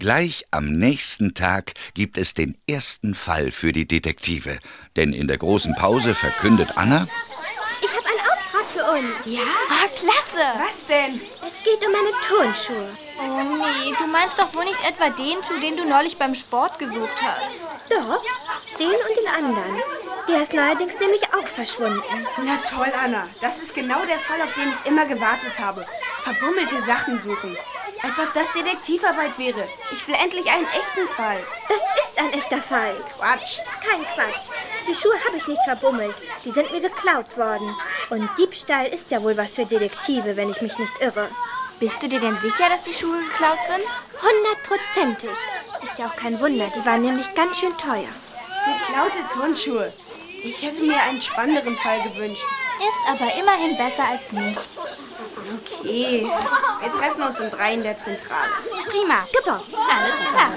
Gleich am nächsten Tag gibt es den ersten Fall für die Detektive. Denn in der großen Pause verkündet Anna: Ich habe einen Auftrag für uns. Ja? Ah, klasse! Was denn? Es geht um meine Turnschuhe. Oh nee, du meinst doch wohl nicht etwa den Schuh, den du neulich beim Sport gesucht hast. Doch, den und den anderen. Der ist neuerdings nämlich auch verschwunden. Na toll, Anna. Das ist genau der Fall, auf den ich immer gewartet habe. Verbummelte Sachen suchen. Als ob das Detektivarbeit wäre. Ich will endlich einen echten Fall. Das ist ein echter Fall. Quatsch. Kein Quatsch. Die Schuhe habe ich nicht verbummelt. Die sind mir geklaut worden. Und Diebstahl ist ja wohl was für Detektive, wenn ich mich nicht irre. Bist du dir denn sicher, dass die Schuhe geklaut sind? 100%. Ist ja auch kein Wunder, die waren nämlich ganz schön teuer. Geklaute Turnschuhe. Ich hätte mir einen spannenderen Fall gewünscht. Ist aber immerhin besser als nichts. Okay, wir treffen uns um 3 in der Zentrale. Prima. Gebaut. Alles klar.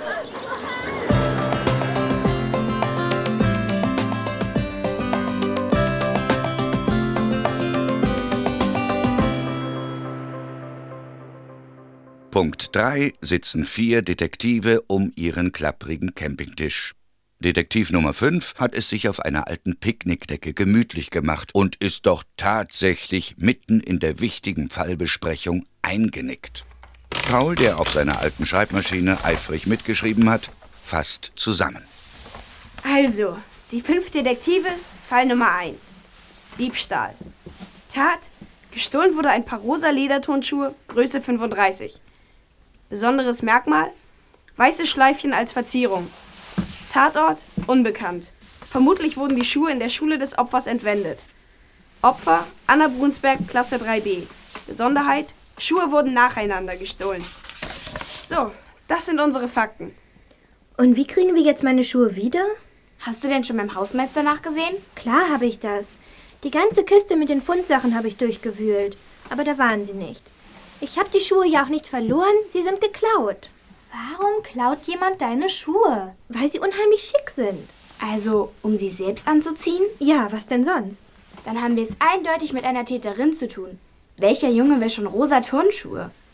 Punkt 3 sitzen 4 Detektive um ihren klapprigen Campingtisch. Detektiv Nummer 5 hat es sich auf einer alten Picknickdecke gemütlich gemacht und ist doch tatsächlich mitten in der wichtigen Fallbesprechung eingenickt. Paul, der auf seiner alten Schreibmaschine eifrig mitgeschrieben hat, fasst zusammen. Also, die 5 Detektive, Fall Nummer 1. Diebstahl. Tat: gestohlen wurde ein paar rosa Lederturnschuhe, Größe 35. Besonderes Merkmal: weiße Schleifchen als Verzierung. Tatort: unbekannt. Vermutlich wurden die Schuhe in der Schule des Opfers entwendet. Opfer: Anna Brunsberg, Klasse 3b. Besonderheit: Schuhe wurden nacheinander gestohlen. So, das sind unsere Fakten. Und wie kriegen wir jetzt meine Schuhe wieder? Hast du denn schon beim Hausmeister nachgesehen? Klar habe ich das. Die ganze Kiste mit den Fundsachen habe ich durchgewühlt. Aber da waren sie nicht. Ich habe die Schuhe ja auch nicht verloren, sie sind geklaut. Warum klaut jemand deine Schuhe? Weil sie unheimlich schick sind. Also, um sie selbst anzuziehen? Ja, was denn sonst? Dann haben wir es eindeutig mit einer Täterin zu tun. Welcher Junge will schon rosa Turnschuhe?